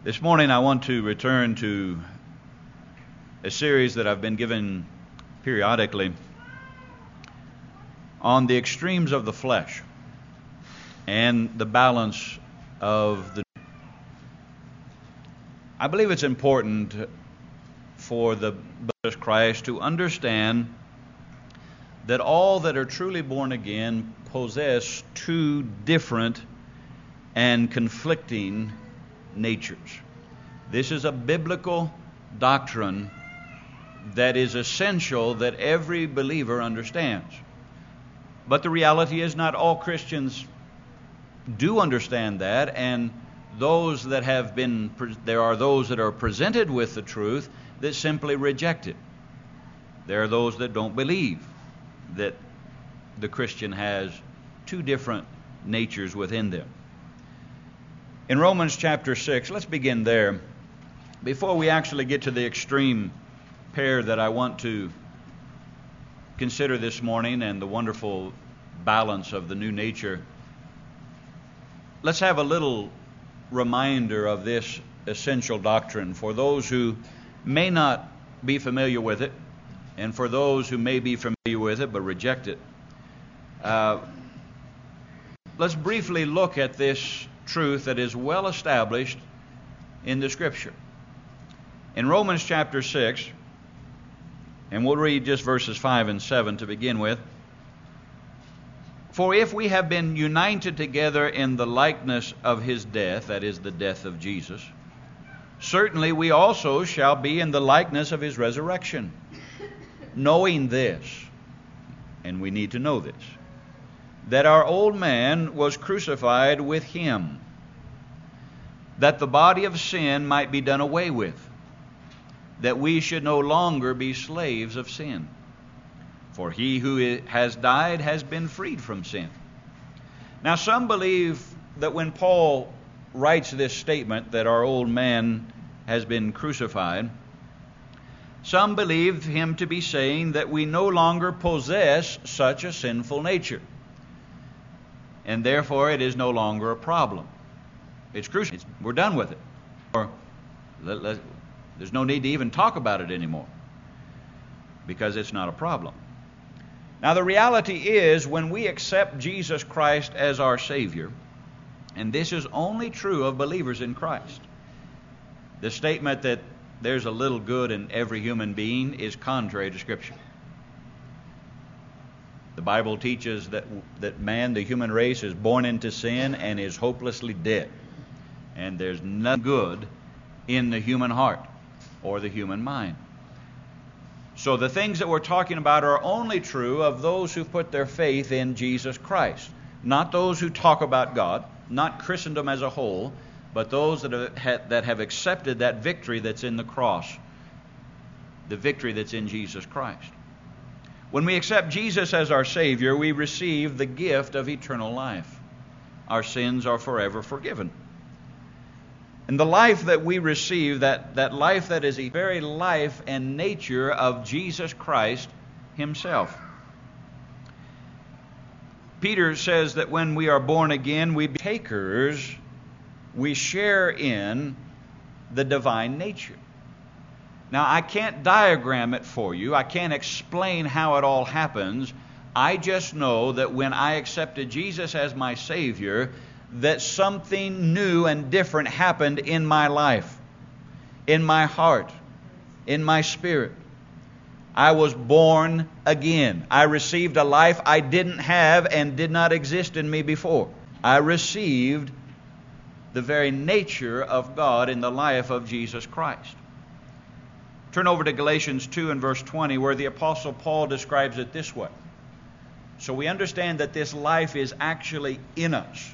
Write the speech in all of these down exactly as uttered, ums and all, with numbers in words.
This morning I want to return to a series that I've been given periodically on the extremes of the flesh and the balance of the... I believe it's important for the believers of Christ to understand that all that are truly born again possess two different and conflicting natures. This is a biblical doctrine that is essential that every believer understands. But the reality is not all Christians do understand that, and those that have been, there are those that are presented with the truth that simply reject it. There are those that don't believe that the Christian has two different natures within them. In Romans chapter six, let's begin there. Before we actually get to the extreme pair that I want to consider this morning and the wonderful balance of the new nature, let's have a little reminder of this essential doctrine for those who may not be familiar with it, and for those who may be familiar with it but reject it. Uh, let's briefly look at this truth that is well established in the Scripture. In Romans chapter six, and we'll read just verses five and seven to begin with. For if we have been united together in the likeness of his death, that is the death of Jesus, certainly we also shall be in the likeness of his resurrection. Knowing this, and we need to know this, that our old man was crucified with him, that the body of sin might be done away with, that we should no longer be slaves of sin. For he who has died has been freed from sin. Now some believe that when Paul writes this statement that our old man has been crucified, some believe him to be saying that we no longer possess such a sinful nature, and therefore it is no longer a problem. It's crucified. We're done with it. Or let, let, there's no need to even talk about it anymore because it's not a problem. Now the reality is, when we accept Jesus Christ as our Savior, and this is only true of believers in Christ, the statement that there's a little good in every human being is contrary to Scripture. The Bible teaches that that man, the human race, is born into sin and is hopelessly dead. And there's nothing good in the human heart or the human mind. So the things that we're talking about are only true of those who put their faith in Jesus Christ. Not those who talk about God, not Christendom as a whole, but those that have, that have accepted that victory that's in the cross, the victory that's in Jesus Christ. When we accept Jesus as our Savior, we receive the gift of eternal life. Our sins are forever forgiven. And the life that we receive, that, that life that is the very life and nature of Jesus Christ himself. Peter says that when we are born again, we be takers, we share in the divine nature. Now, I can't diagram it for you. I can't explain how it all happens. I just know that when I accepted Jesus as my Savior, that something new and different happened in my life, in my heart, in my spirit. I was born again. I received a life I didn't have and did not exist in me before. I received the very nature of God in the life of Jesus Christ. Turn over to Galatians two and verse twenty, where the Apostle Paul describes it this way. So we understand that this life is actually in us.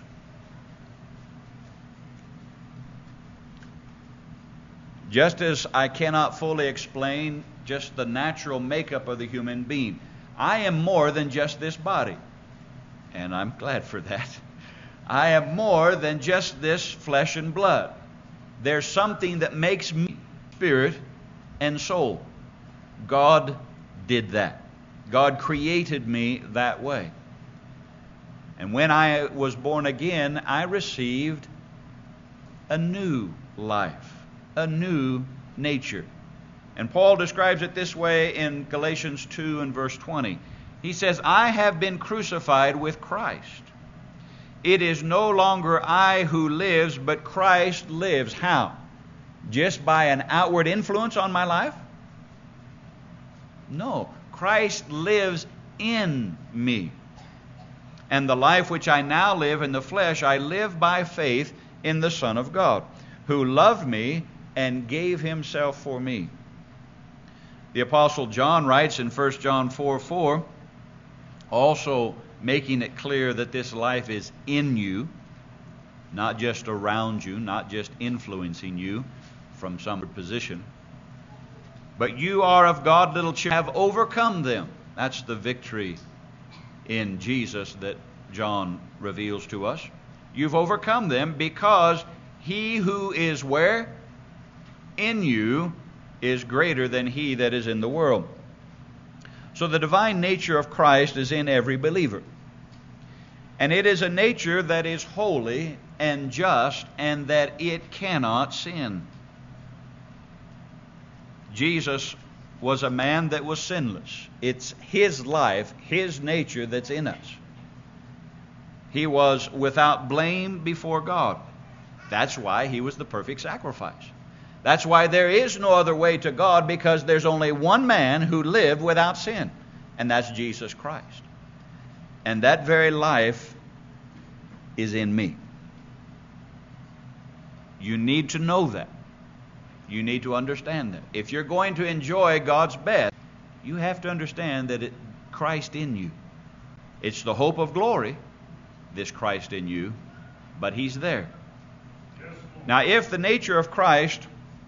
Just as I cannot fully explain just the natural makeup of the human being, I am more than just this body. And I'm glad for that. I am more than just this flesh and blood. There's something that makes me spirit and soul. God did that. God created me that way. And when I was born again, I received a new life, a new nature. And Paul describes it this way in Galatians two and verse twenty. He says, I have been crucified with Christ. It is no longer I who lives, but Christ lives. How? Just by an outward influence on my life? No. Christ lives in me. And the life which I now live in the flesh, I live by faith in the Son of God, who loved me and gave himself for me. The Apostle John writes in First John four four, also making it clear that this life is in you, not just around you, not just influencing you from some position. But you are of God, little children, have overcome them. That's the victory in Jesus that John reveals to us. You've overcome them because he who is where? In you is greater than he that is in the world. So the divine nature of Christ is in every believer. And it is a nature that is holy and just, and that it cannot sin. Jesus was a man that was sinless. It's his life, his nature that's in us. He was without blame before God. That's why he was the perfect sacrifice. That's why there is no other way to God, because there's only one man who lived without sin, and that's Jesus Christ. And that very life is in me. You need to know that. You need to understand that. If you're going to enjoy God's best, you have to understand that it, Christ in you. It's the hope of glory, this Christ in you, but he's there. Now, if the nature of Christ,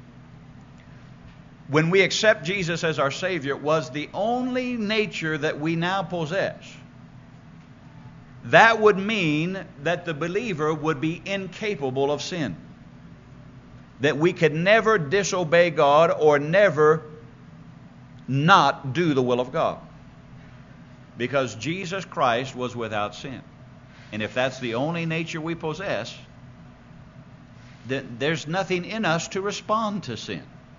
when we accept Jesus as our Savior, was the only nature that we now possess, that would mean that the believer would be incapable of sin. That we could never disobey God or never not do the will of God. Because Jesus Christ was without sin. And if that's the only nature we possess, then there's nothing in us to respond to sin.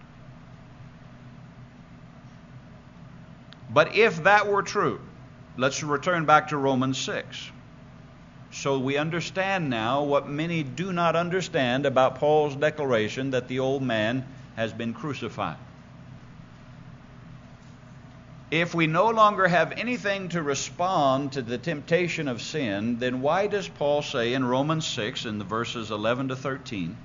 But if that were true, let's return back to Romans six. So we understand now what many do not understand about Paul's declaration that the old man has been crucified. If we no longer have anything to respond to the temptation of sin, then why does Paul say in Romans six, in the verses eleven to thirteen,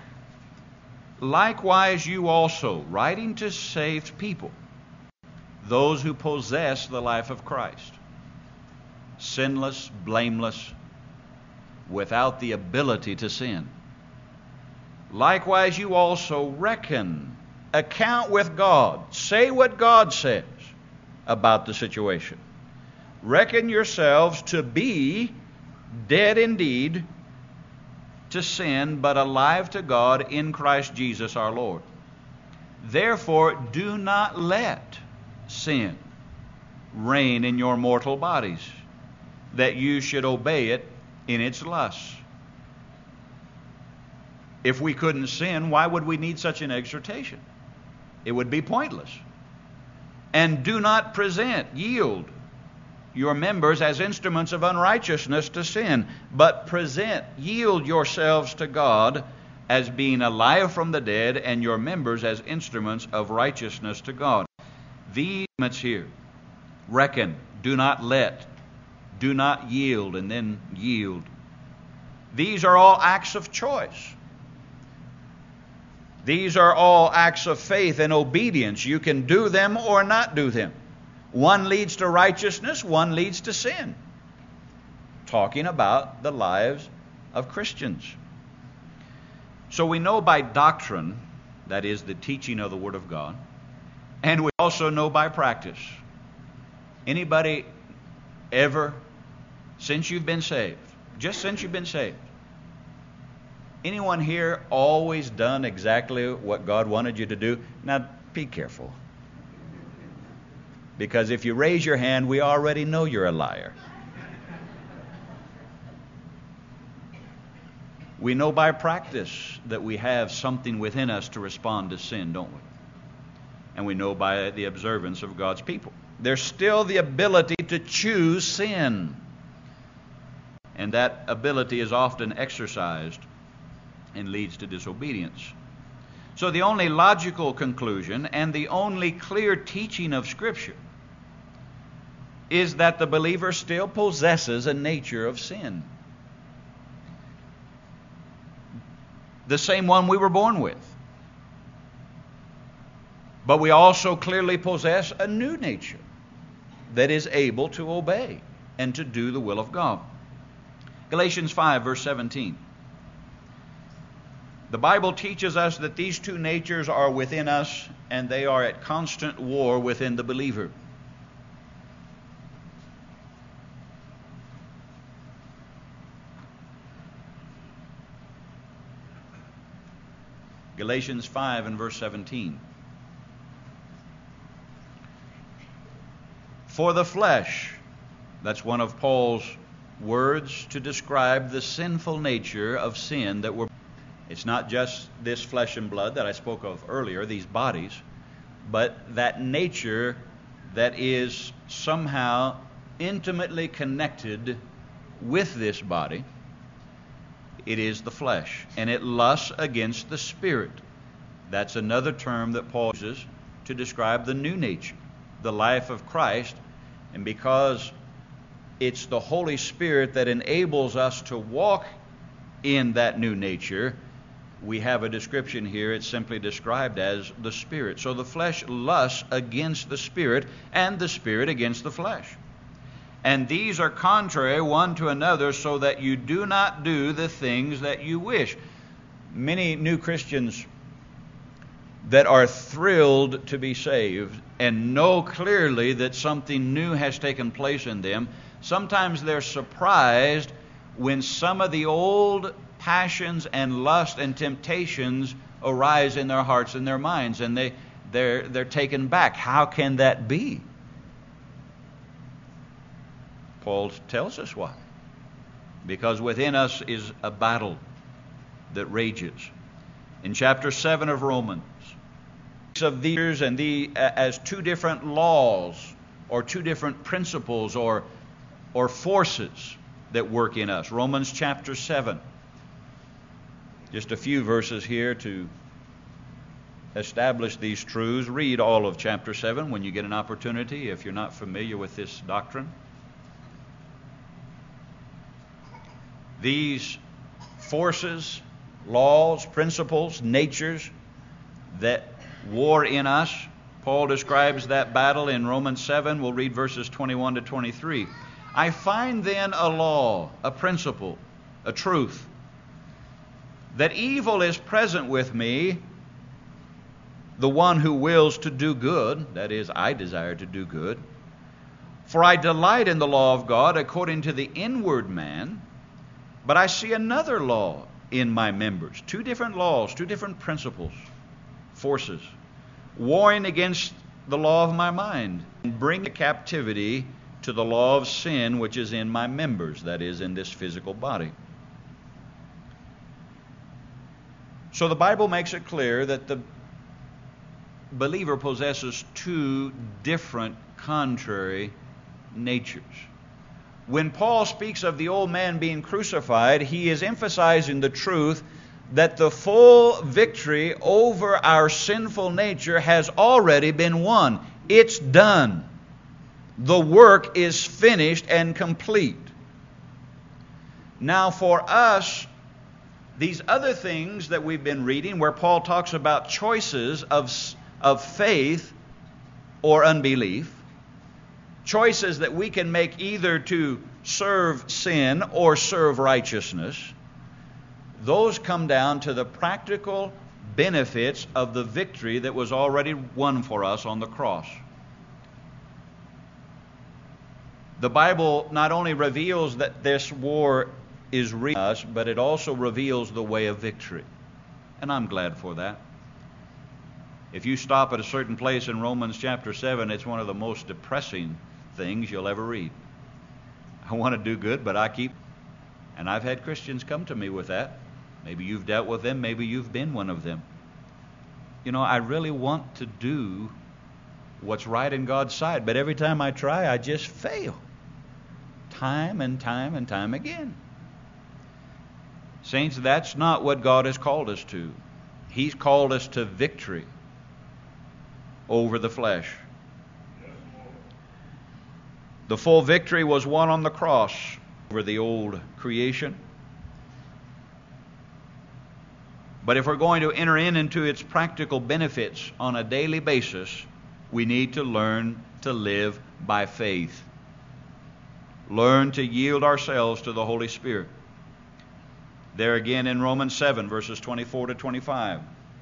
likewise you also, writing to saved people, those who possess the life of Christ, sinless, blameless, without the ability to sin. Likewise, you also reckon, account with God. Say what God says about the situation. Reckon yourselves to be dead indeed to sin, but alive to God in Christ Jesus our Lord. Therefore, do not let sin reign in your mortal bodies, that you should obey it in its lusts. If we couldn't sin, why would we need such an exhortation? It would be pointless. And do not present, yield your members as instruments of unrighteousness to sin, but present, yield yourselves to God as being alive from the dead, and your members as instruments of righteousness to God. These statements here, reckon, do not let, do not yield, and then yield. These are all acts of choice. These are all acts of faith and obedience. You can do them or not do them. One leads to righteousness, one leads to sin. Talking about the lives of Christians. So we know by doctrine, that is the teaching of the Word of God, and we also know by practice. Anybody ever, since you've been saved, just since you've been saved, anyone here always done exactly what God wanted you to do? Now, be careful. Because if you raise your hand, we already know you're a liar. We know by practice that we have something within us to respond to sin, don't we? And we know by the observance of God's people. There's still the ability to choose sin. And that ability is often exercised and leads to disobedience. So the only logical conclusion and the only clear teaching of Scripture is that the believer still possesses a nature of sin. The same one we were born with. But we also clearly possess a new nature that is able to obey and to do the will of God. Galatians five, verse seventeen. The Bible teaches us that these two natures are within us and they are at constant war within the believer. Galatians five and verse seventeen. For the flesh, that's one of Paul's words to describe the sinful nature of sin that we're. It's not just this flesh and blood that I spoke of earlier, these bodies, but that nature that is somehow intimately connected with this body. It is the flesh, and it lusts against the Spirit. That's another term that Paul uses to describe the new nature, the life of Christ. And because it's the Holy Spirit that enables us to walk in that new nature, we have a description here. It's simply described as the Spirit. So the flesh lusts against the Spirit, and the Spirit against the flesh. And these are contrary one to another, so that you do not do the things that you wish. Many new Christians that are thrilled to be saved and know clearly that something new has taken place in them, sometimes they're surprised when some of the old passions and lust and temptations arise in their hearts and their minds, and they, they're, they're taken back. How can that be? Paul tells us why. Because within us is a battle that rages. In chapter seven of Romans, of these and the as two different laws or two different principles or or forces that work in us. Romans chapter seven. Just a few verses here to establish these truths. Read all of chapter seven when you get an opportunity if you're not familiar with this doctrine. These forces, laws, principles, natures that war in us, Paul describes that battle in Romans seven. We'll read verses twenty-one to twenty-three. I find then a law, a principle, a truth, that evil is present with me, the one who wills to do good, that is, I desire to do good. For I delight in the law of God according to the inward man, but I see another law in my members. Two different laws, two different principles, forces, warring against the law of my mind, and bring captivity to the law of sin which is in my members, that is, in this physical body. So the Bible makes it clear that the believer possesses two different contrary natures. When Paul speaks of the old man being crucified, he is emphasizing the truth that the full victory over our sinful nature has already been won. It's done. The work is finished and complete. Now for us, these other things that we've been reading, where Paul talks about choices of, of faith or unbelief, choices that we can make either to serve sin or serve righteousness, those come down to the practical benefits of the victory that was already won for us on the cross. The Bible not only reveals that this war is real to us, but it also reveals the way of victory. And I'm glad for that. If you stop at a certain place in Romans chapter seven, it's one of the most depressing things you'll ever read. I want to do good, but I keep... And I've had Christians come to me with that. Maybe you've dealt with them. Maybe you've been one of them. You know, I really want to do what's right in God's sight, but every time I try, I just fail. Time and time and time again. Saints, that's not what God has called us to. He's called us to victory over the flesh. The full victory was won on the cross over the old creation. But if we're going to enter in into its practical benefits on a daily basis, we need to learn to live by faith. Learn to yield ourselves to the Holy Spirit. There again in Romans seven, verses twenty-four to twenty-five.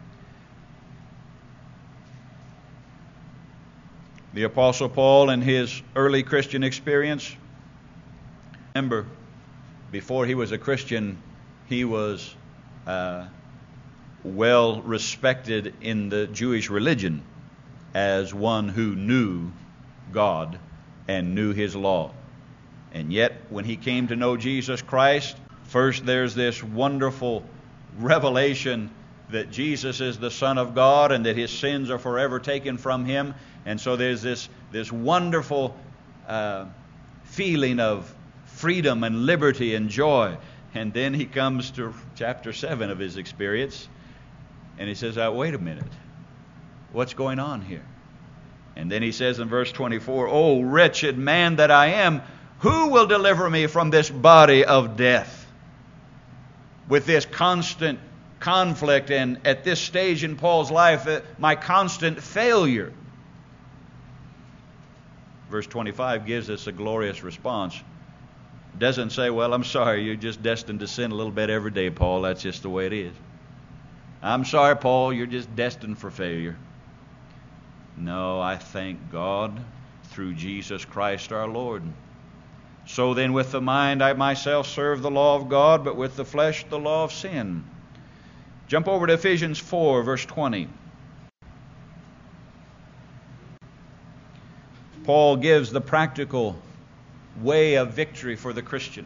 The Apostle Paul, in his early Christian experience, remember, before he was a Christian, he was uh, well respected in the Jewish religion as one who knew God and knew His law. And yet, when he came to know Jesus Christ, first there's this wonderful revelation that Jesus is the Son of God and that His sins are forever taken from Him. And so there's this, this wonderful uh, feeling of freedom and liberty and joy. And then he comes to chapter seven of his experience, and he says, oh, wait a minute. What's going on here? And then he says in verse twenty-four, oh, wretched man that I am, who will deliver me from this body of death? With this constant conflict, and at this stage in Paul's life, uh, my constant failure. Verse twenty-five gives us a glorious response. It doesn't say, well, I'm sorry, you're just destined to sin a little bit every day, Paul. That's just the way it is. I'm sorry, Paul, you're just destined for failure. No, I thank God through Jesus Christ our Lord. So then with the mind I myself serve the law of God, but with the flesh the law of sin. Jump over to Ephesians four, verse twenty. Paul gives the practical way of victory for the Christian.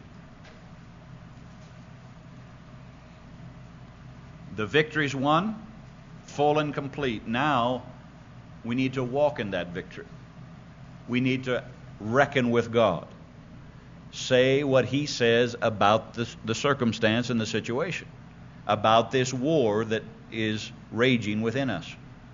The victory's won, full and complete. Now we need to walk in that victory. We need to reckon with God. Say what He says about the, the circumstance and the situation, about this war that is raging within us.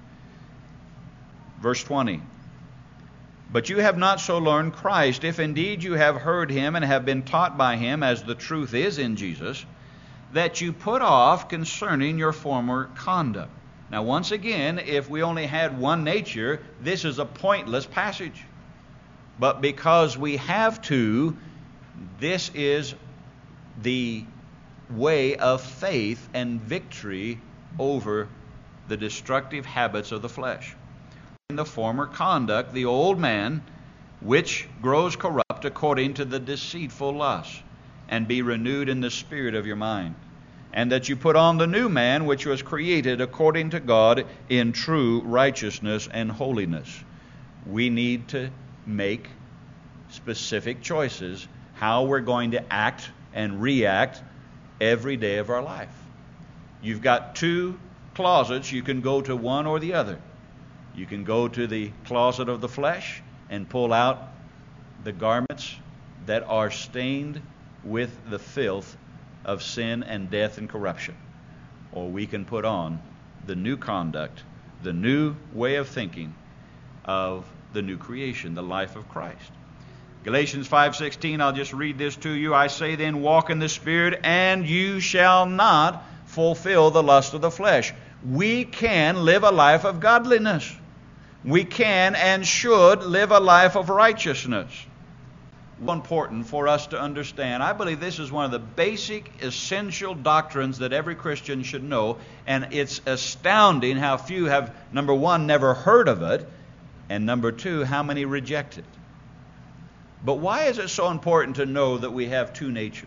Verse twenty. But you have not so learned Christ, if indeed you have heard Him and have been taught by Him, as the truth is in Jesus, that you put off concerning your former conduct. Now, once again, if we only had one nature, this is a pointless passage. But because we have to, this is the way of faith and victory over the destructive habits of the flesh. In the former conduct, the old man, which grows corrupt according to the deceitful lust, and be renewed in the spirit of your mind. And that you put on the new man, which was created according to God in true righteousness and holiness. We need to make specific choices how we're going to act and react every day of our life. You've got two closets. You can go to one or the other. You can go to the closet of the flesh and pull out the garments that are stained with the filth of sin and death and corruption. Or we can put on the new conduct, the new way of thinking of the new creation, the life of Christ. Galatians five sixteen, I'll just read this to you. I say then, walk in the Spirit, and you shall not fulfill the lust of the flesh. We can live a life of godliness. We can and should live a life of righteousness. Important for us to understand. I believe this is one of the basic, essential doctrines that every Christian should know, and it's astounding how few have, number one, never heard of it, and number two, how many reject it. But why is it so important to know that we have two natures?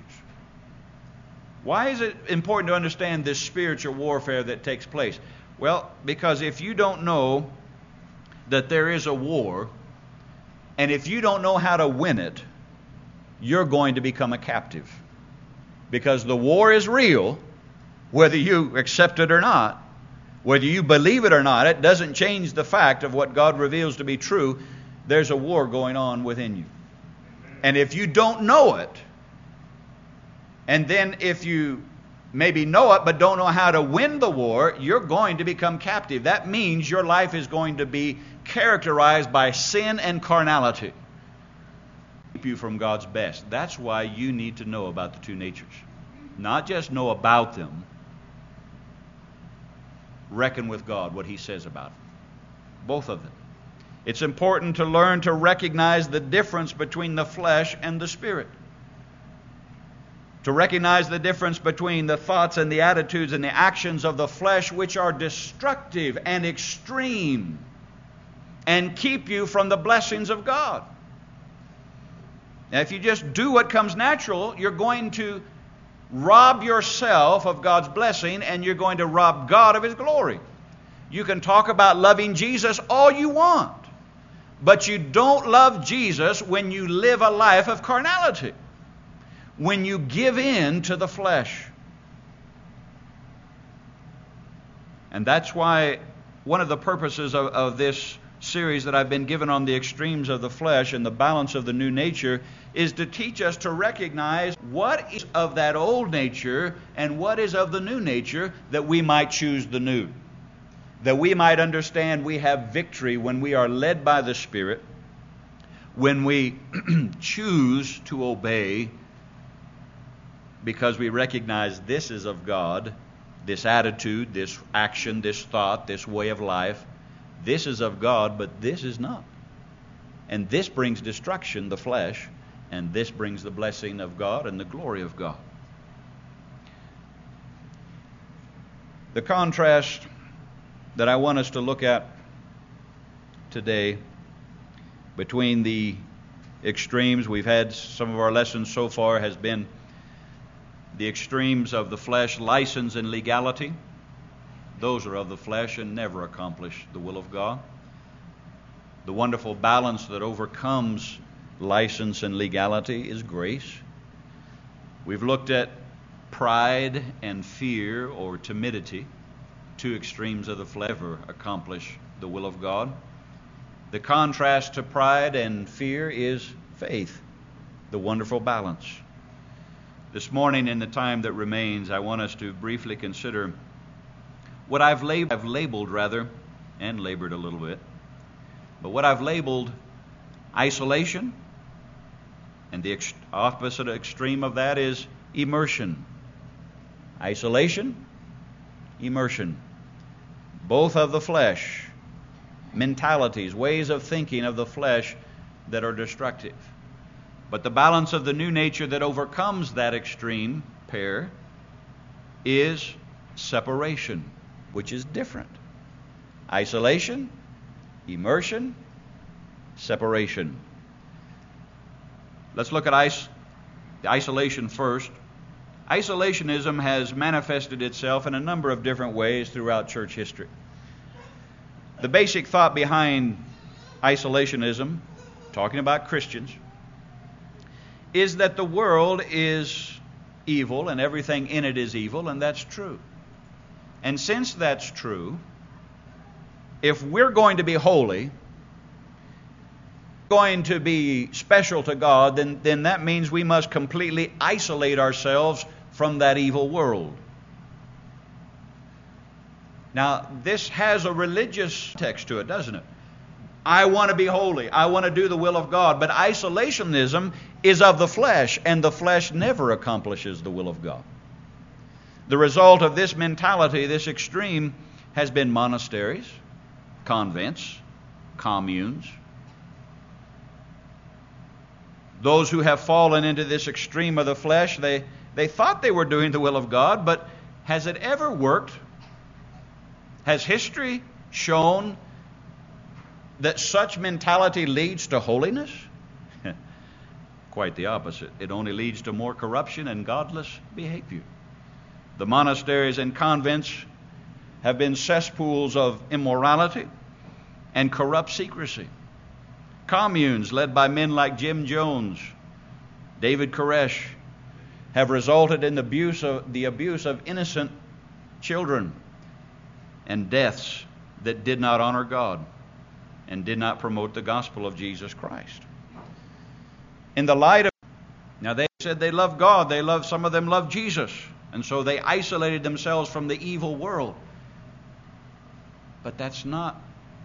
Why is it important to understand this spiritual warfare that takes place? Well, because if you don't know that there is a war, and if you don't know how to win it, you're going to become a captive. Because the war is real, whether you accept it or not, whether you believe it or not. It doesn't change the fact of what God reveals to be true. There's a war going on within you. And if you don't know it, and then if you maybe know it but don't know how to win the war, you're going to become captive. That means your life is going to be characterized by sin and carnality. Keep you from God's best. That's why you need to know about the two natures. Not just know about them. Reckon with God what He says about them. Both of them. It's important to learn to recognize the difference between the flesh and the spirit. To recognize the difference between the thoughts and the attitudes and the actions of the flesh, which are destructive and extreme and keep you from the blessings of God. Now, if you just do what comes natural, you're going to rob yourself of God's blessing, and you're going to rob God of His glory. You can talk about loving Jesus all you want, but you don't love Jesus when you live a life of carnality, when you give in to the flesh. And that's why one of the purposes of, of this series that I've been given on the extremes of the flesh and the balance of the new nature is to teach us to recognize what is of that old nature and what is of the new nature, that we might choose the new. That we might understand we have victory when we are led by the Spirit, when we choose to obey because we recognize this is of God, this attitude, this action, this thought, this way of life. This is of God, but this is not. And this brings destruction, the flesh, and this brings the blessing of God and the glory of God. The contrast that I want us to look at today between the extremes, we've had some of our lessons so far has been the extremes of the flesh, license and legality. Those are of the flesh and never accomplish the will of God. The wonderful balance that overcomes license and legality is grace. We've looked at pride and fear or timidity, two extremes of the flesh, never accomplish the will of God. The contrast to pride and fear is faith, the wonderful balance. This morning, in the time that remains, I want us to briefly consider what I've, lab- I've labeled, rather, and labored a little bit, but what I've labeled isolation, and the ex- opposite extreme of that is immersion. Isolation, immersion. Both of the flesh, mentalities, ways of thinking of the flesh that are destructive. But the balance of the new nature that overcomes that extreme pair is separation, which is different. Isolation, immersion, separation. Let's look at is- isolation first. Isolationism has manifested itself in a number of different ways throughout church history. The basic thought behind isolationism, talking about Christians, is that the world is evil and everything in it is evil, and that's true. And since that's true, if we're going to be holy, going to be special to God, then, then that means we must completely isolate ourselves from that evil world. Now, this has a religious text to it, doesn't it? I want to be holy. I want to do the will of God. But isolationism is of the flesh, and the flesh never accomplishes the will of God. The result of this mentality, this extreme, has been monasteries, convents, communes. Those who have fallen into this extreme of the flesh, they, they thought they were doing the will of God, but has it ever worked? Has history shown that such mentality leads to holiness? Quite the opposite. It only leads to more corruption and godless behavior. The monasteries and convents have been cesspools of immorality and corrupt secrecy. Communes led by men like Jim Jones, David Koresh, have resulted in the abuse of, the abuse of innocent children and deaths that did not honor God and did not promote the gospel of Jesus Christ. In the light of, now they said they loved God, they loved, some of them loved Jesus, and so they isolated themselves from the evil world. But that's not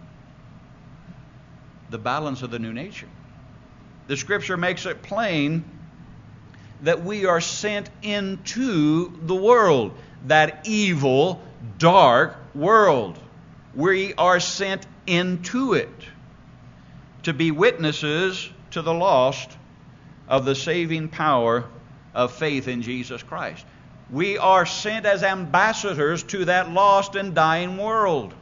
the balance of the new nature. The Scripture makes it plain that we are sent into the world, that evil, dark world. We are sent into it to be witnesses to the lost of the saving power of faith in Jesus Christ. We are sent as ambassadors to that lost and dying world.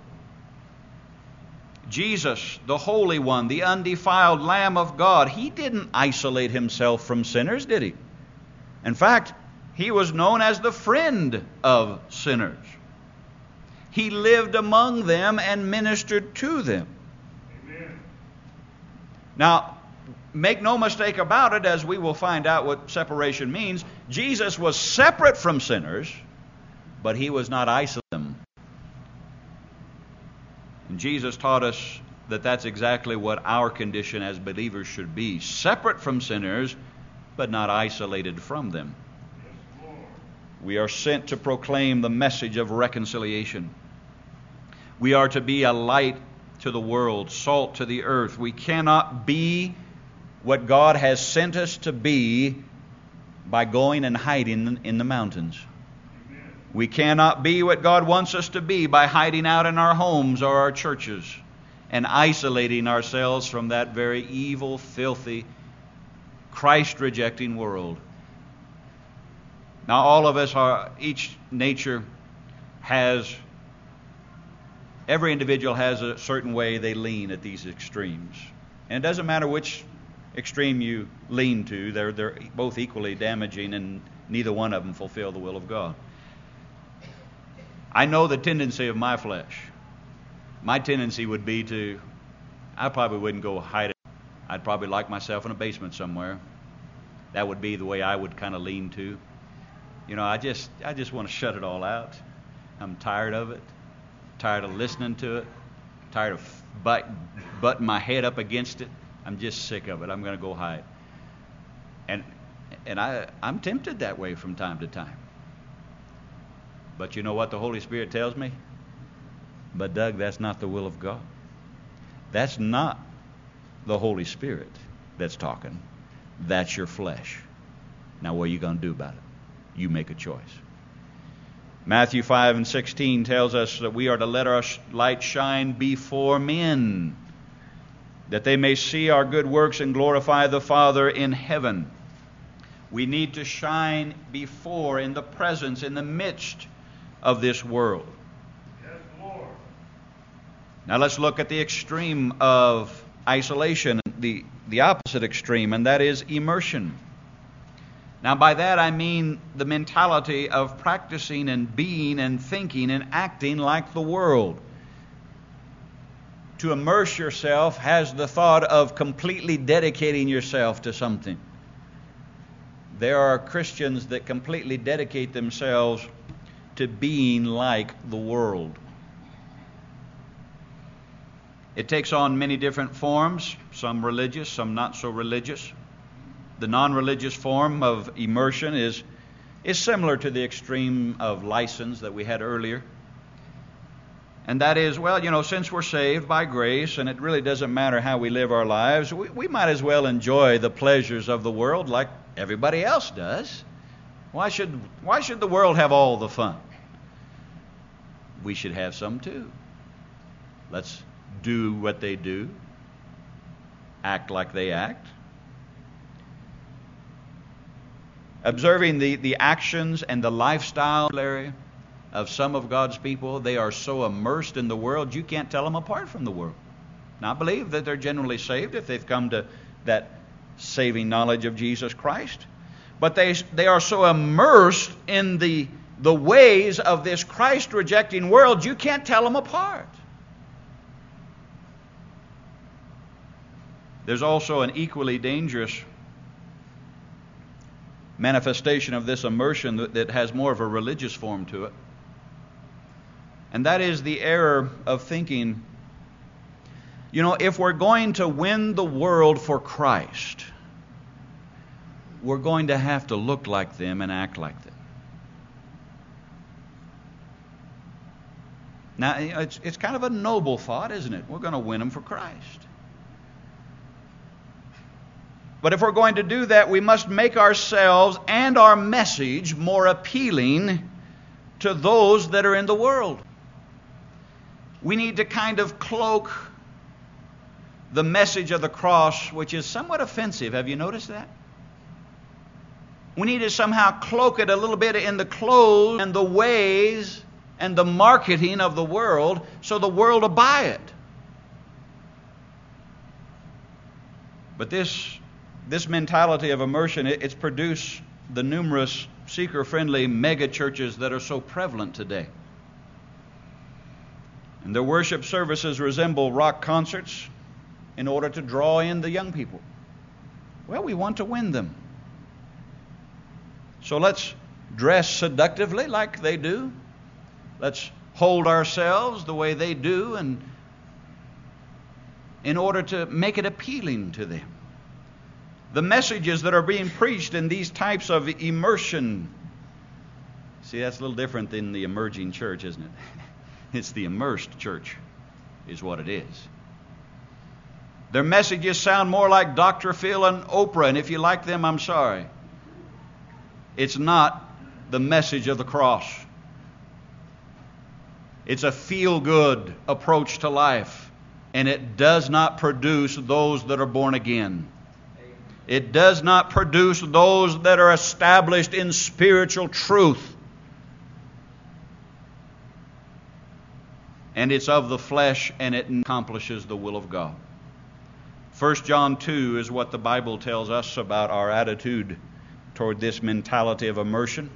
Jesus, the Holy One, the undefiled Lamb of God, He didn't isolate Himself from sinners, did He? In fact, He was known as the friend of sinners. He lived among them and ministered to them. Amen. Now, make no mistake about it, as we will find out what separation means, Jesus was separate from sinners, but He was not isolated them. And Jesus taught us that that's exactly what our condition as believers should be. Separate from sinners, but not isolated from them. We are sent to proclaim the message of reconciliation. We are to be a light to the world, salt to the earth. We cannot be what God has sent us to be by going and hiding in the mountains. We cannot be what God wants us to be by hiding out in our homes or our churches and isolating ourselves from that very evil, filthy, Christ-rejecting world. Now, all of us are, each nature has, every individual has a certain way they lean at these extremes. And it doesn't matter which extreme you lean to, they're, they're both equally damaging, and neither one of them fulfill the will of God. I know the tendency of my flesh. My tendency would be to, I probably wouldn't go hide it. I'd probably lock myself in a basement somewhere. That would be the way I would kind of lean to. You know, I just I just want to shut it all out. I'm tired of it. Tired of listening to it. Tired of butt, butting my head up against it. I'm just sick of it. I'm going to go hide. And and I I'm tempted that way from time to time. But you know what the Holy Spirit tells me? But Doug, that's not the will of God. That's not the Holy Spirit that's talking. That's your flesh. Now what are you going to do about it? You make a choice. Matthew five and sixteen tells us that we are to let our light shine before men, that they may see our good works and glorify the Father in heaven. We need to shine before, in the presence, in the midst of this world. Yes, Lord. Now let's look at the extreme of isolation, the, the opposite extreme, and that is immersion. Now by that I mean the mentality of practicing and being and thinking and acting like the world. To immerse yourself has the thought of completely dedicating yourself to something. There are Christians that completely dedicate themselves to being like the world. It takes on many different forms, some religious, some not so religious. The non-religious form of immersion is, is similar to the extreme of license that we had earlier. And that is, well, you know, since we're saved by grace and it really doesn't matter how we live our lives, we, we might as well enjoy the pleasures of the world like everybody else does. Why should, why should the world have all the fun? We should have some too. Let's do what they do, act like they act. Observing the, the actions and the lifestyle of some of God's people, they are so immersed in the world, you can't tell them apart from the world. Now, I believe that they're generally saved if they've come to that saving knowledge of Jesus Christ. But they they are so immersed in the the ways of this Christ-rejecting world, you can't tell them apart. There's also an equally dangerous manifestation of this immersion that, that has more of a religious form to it. And that is the error of thinking, you know, if we're going to win the world for Christ, we're going to have to look like them and act like them. Now, it's, it's kind of a noble thought, isn't it? We're going to win them for Christ. But if we're going to do that, we must make ourselves and our message more appealing to those that are in the world. We need to kind of cloak the message of the cross, which is somewhat offensive. Have you noticed that? We need to somehow cloak it a little bit in the clothes and the ways and the marketing of the world so the world will buy it. But this, this mentality of immersion, it, it's produced the numerous seeker-friendly mega churches that are so prevalent today. And their worship services resemble rock concerts in order to draw in the young people. Well, we want to win them. So let's dress seductively like they do. Let's hold ourselves the way they do, and in order to make it appealing to them. The messages that are being preached in these types of immersion. See, that's a little different than the emerging church, isn't it? It's the immersed church is what it is. Their messages sound more like Doctor Phil and Oprah, and if you like them, I'm sorry. It's not the message of the cross. It's a feel-good approach to life, and it does not produce those that are born again. It does not produce those that are established in spiritual truth. And it's of the flesh, and it accomplishes the will of God. First John two is what the Bible tells us about our attitude toward this mentality of immersion.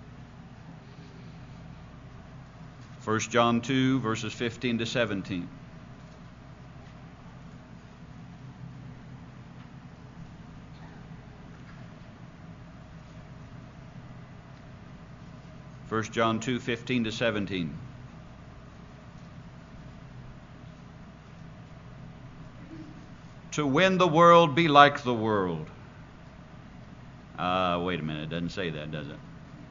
First John two, verses fifteen to seventeen. First John two, fifteen to seventeen. To win the world, be like the world. Uh, wait a minute, it doesn't say that, does it?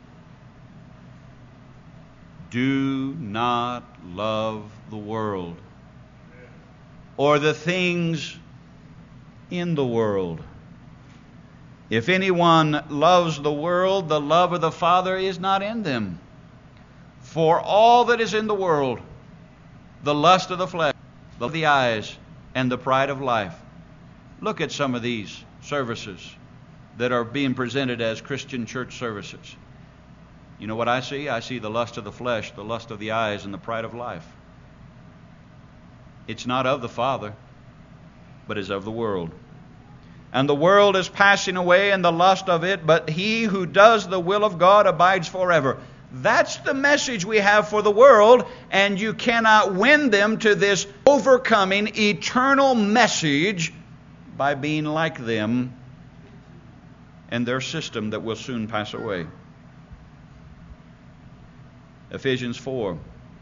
Do not love the world or the things in the world. If anyone loves the world, the love of the Father is not in them. For all that is in the world, the lust of the flesh, the lust of the eyes, and the pride of life. Look at some of these services that are being presented as Christian church services. You know what I see? I see the lust of the flesh, the lust of the eyes, and the pride of life. It's not of the Father, but is of the world. And the world is passing away and the lust of it, but he who does the will of God abides forever. That's the message we have for the world, and you cannot win them to this overcoming eternal message by being like them and their system that will soon pass away. Ephesians four.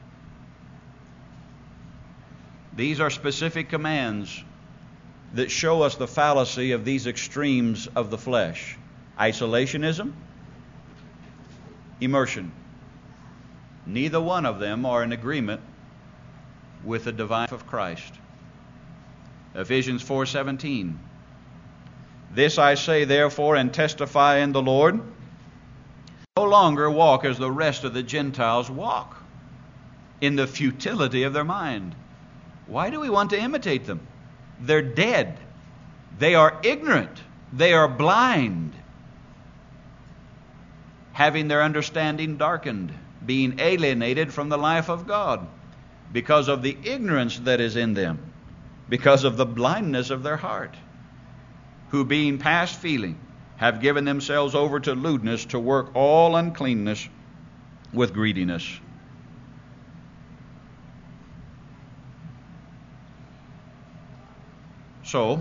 These are specific commands that show us the fallacy of these extremes of the flesh. Isolationism, immersion. Neither one of them are in agreement with the divine life of Christ. Ephesians four seventeen. This I say therefore and testify in the Lord, no longer walk as the rest of the Gentiles walk, in the futility of their mind. Why do we want to imitate them? They're dead. They are ignorant. They are blind, having their understanding darkened, being alienated from the life of God because of the ignorance that is in them, because of the blindness of their heart, who being past feeling have given themselves over to lewdness, to work all uncleanness with greediness. So,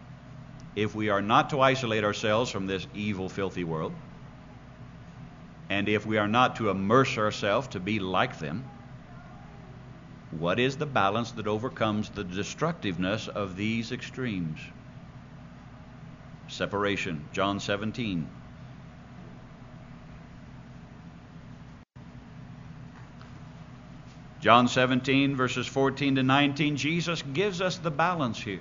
if we are not to isolate ourselves from this evil, filthy world, And if we are not to immerse ourselves to be like them, what is the balance that overcomes the destructiveness of these extremes? Separation. John seventeen. John seventeen, verses fourteen to nineteen, Jesus gives us the balance here.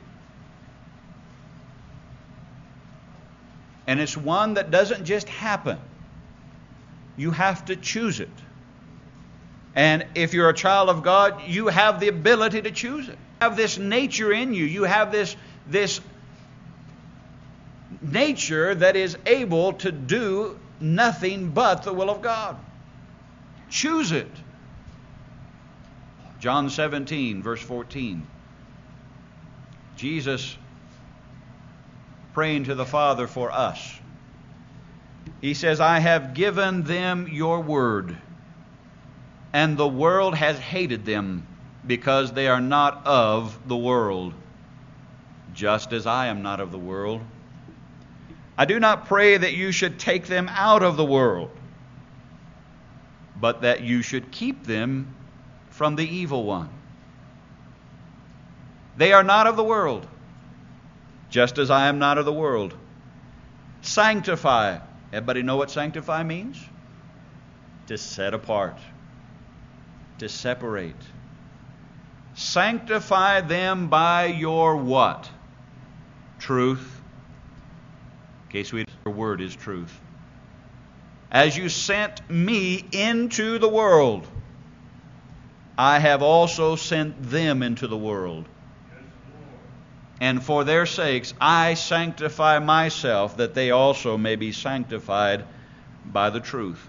And it's one that doesn't just happen. You have to choose it. And if you're a child of God, you have the ability to choose it. You have this nature in you. You have this, this nature that is able to do nothing but the will of God. Choose it. John seventeen, verse fourteen. Jesus praying to the Father for us. He says, I have given them your word, and the world has hated them, because they are not of the world, just as I am not of the world. I do not pray that you should take them out of the world, but that you should keep them from the evil one. They are not of the world, just as I am not of the world. Sanctify. Everybody know what sanctify means? To set apart. To separate. Sanctify them by your what? Truth. In case we, your word is truth. As you sent me into the world, I have also sent them into the world. And for their sakes I sanctify myself, that they also may be sanctified by the truth.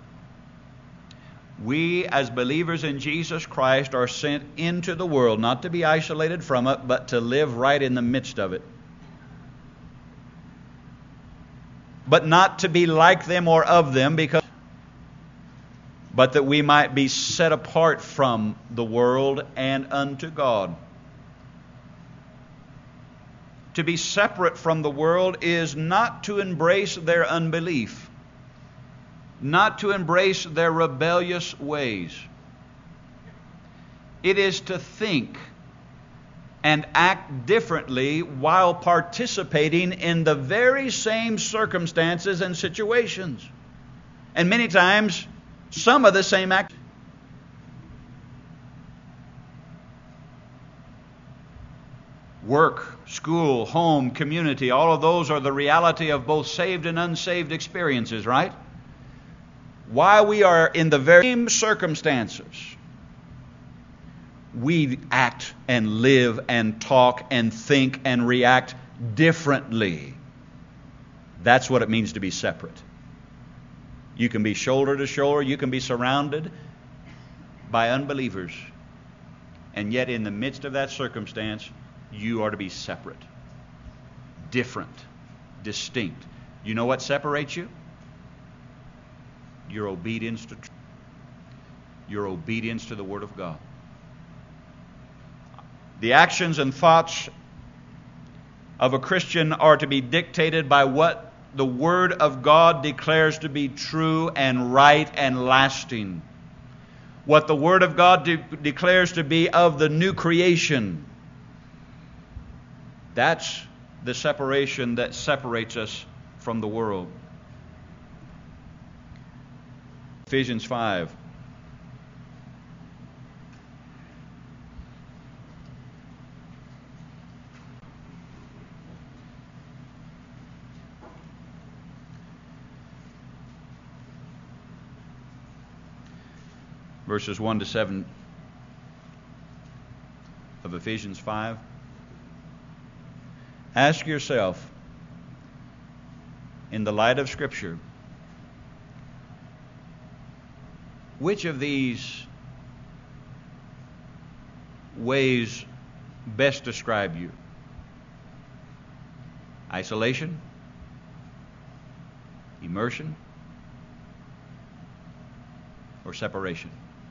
We, as believers in Jesus Christ, are sent into the world, not to be isolated from it, but to live right in the midst of it. But not to be like them or of them, because, but that we might be set apart from the world and unto God. To be separate from the world is not to embrace their unbelief, not to embrace their rebellious ways. It is to think and act differently while participating in the very same circumstances and situations. And many times, some of the same actions. Work, school, home, community, all of those are the reality of both saved and unsaved experiences, right? While we are in the very same circumstances, we act and live and talk and think and react differently. That's what it means to be separate. You can be shoulder to shoulder, you can be surrounded by unbelievers, and yet in the midst of that circumstance, you are to be separate, different, distinct. You know what separates you? Your obedience to truth. Your obedience to the Word of God. The actions and thoughts of a Christian are to be dictated by what the Word of God declares to be true and right and lasting. What the Word of God de- declares to be of the new creation. That's the separation that separates us from the world. Ephesians five. Verses one to seven of Ephesians five. Ask yourself, in the light of Scripture, which of these ways best describe you? Isolation? Immersion? Or separation?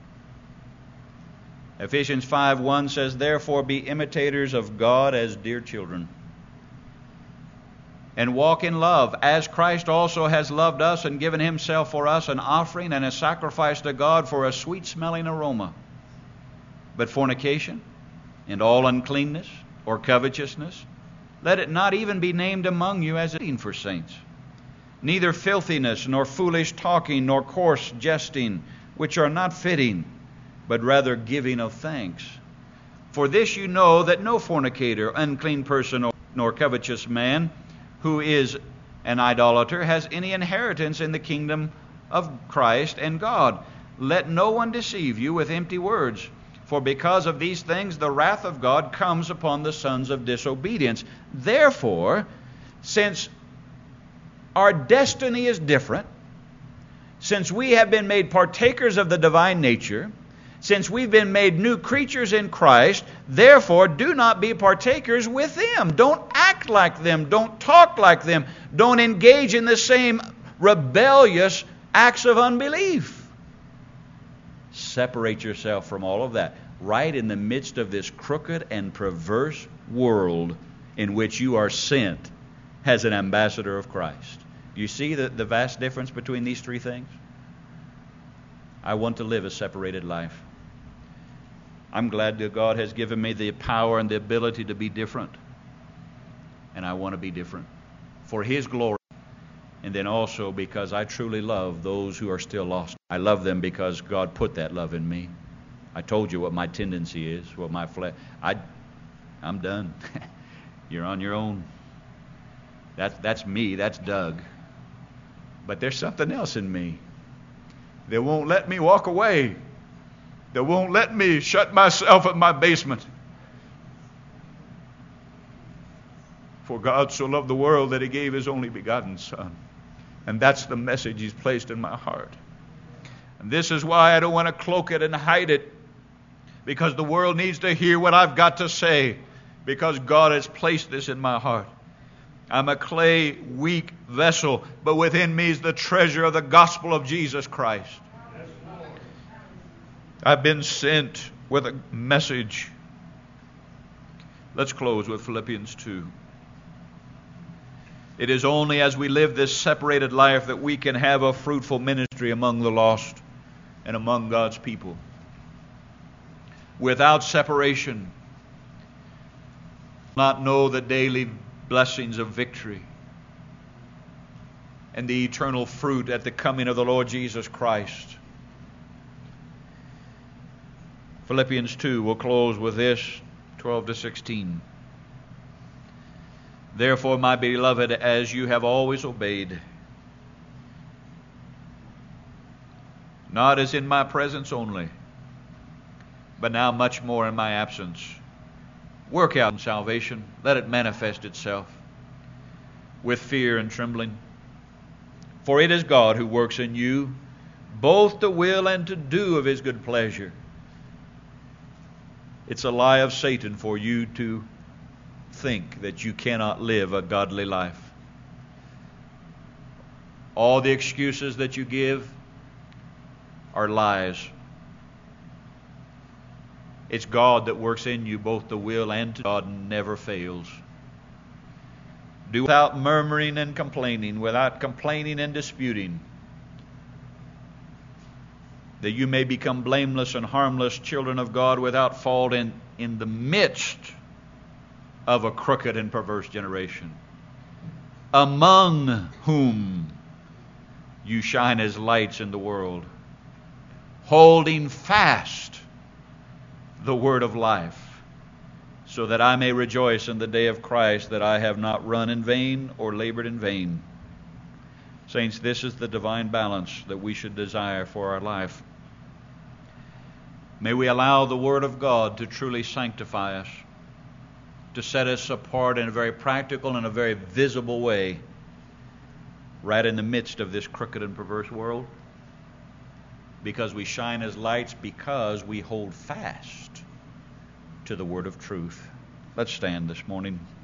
Ephesians five one says, therefore be imitators of God as dear children, and walk in love, as Christ also has loved us and given himself for us an offering and a sacrifice to God for a sweet-smelling aroma. But fornication and all uncleanness or covetousness, let it not even be named among you as a thing for saints. Neither filthiness, nor foolish talking, nor coarse jesting, which are not fitting, but rather giving of thanks. For this you know, that no fornicator, unclean person, nor covetous man, who is an idolater, has any inheritance in the kingdom of Christ and God. Let no one deceive you with empty words, for because of these things the wrath of God comes upon the sons of disobedience. Therefore, since our destiny is different, since we have been made partakers of the divine nature, since we've been made new creatures in Christ, therefore do not be partakers with them. Don't act like them. Don't talk like them. Don't engage in the same rebellious acts of unbelief. Separate yourself from all of that. Right in the midst of this crooked and perverse world in which you are sent as an ambassador of Christ. You see the, the vast difference between these three things? I want to live a separated life. I'm glad that God has given me the power and the ability to be different. And I want to be different for His glory. And then also because I truly love those who are still lost. I love them because God put that love in me. I told you what my tendency is, what my flesh. I, I'm done. You're on your own. That's that's me. That's Doug. But there's something else in me that won't let me walk away. That won't let me shut myself in my basement. For God so loved the world that He gave His only begotten Son. And that's the message He's placed in my heart. And this is why I don't want to cloak it and hide it. Because the world needs to hear what I've got to say. Because God has placed this in my heart. I'm a clay, weak vessel, but within me is the treasure of the gospel of Jesus Christ. I've been sent with a message. Let's close with Philippians two. It is only as we live this separated life that we can have a fruitful ministry among the lost and among God's people. Without separation, not know the daily blessings of victory and the eternal fruit at the coming of the Lord Jesus Christ. Philippians two, we'll close with this, twelve to sixteen. Therefore, my beloved, as you have always obeyed, not as in my presence only, but now much more in my absence, work out salvation. Let it manifest itself with fear and trembling. For it is God who works in you, both to will and to do of His good pleasure. It's a lie of Satan for you to think that you cannot live a godly life. All the excuses that you give are lies. It's God that works in you both to will and to do. God never fails. Do without murmuring and complaining, without complaining and disputing, that you may become blameless and harmless children of God without fault in, in the midst of a crooked and perverse generation, among whom you shine as lights in the world, holding fast the word of life, so that I may rejoice in the day of Christ that I have not run in vain or labored in vain. Saints, this is the divine balance that we should desire for our life. May we allow the Word of God to truly sanctify us, to set us apart in a very practical and a very visible way, right in the midst of this crooked and perverse world, because we shine as lights, because we hold fast to the word of truth. Let's stand this morning.